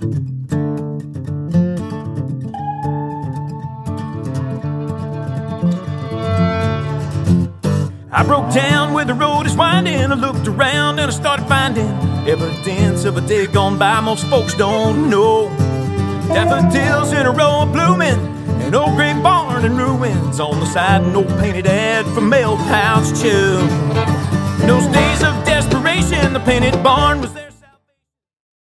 I broke down where the road is winding. I looked around and I started finding evidence of a day gone by most folks don't know. Daffodils in a row of blooming, an old gray barn in ruins, on the side an old painted ad for Mail Pouch Chew. In those days of desperation, the painted barn was there.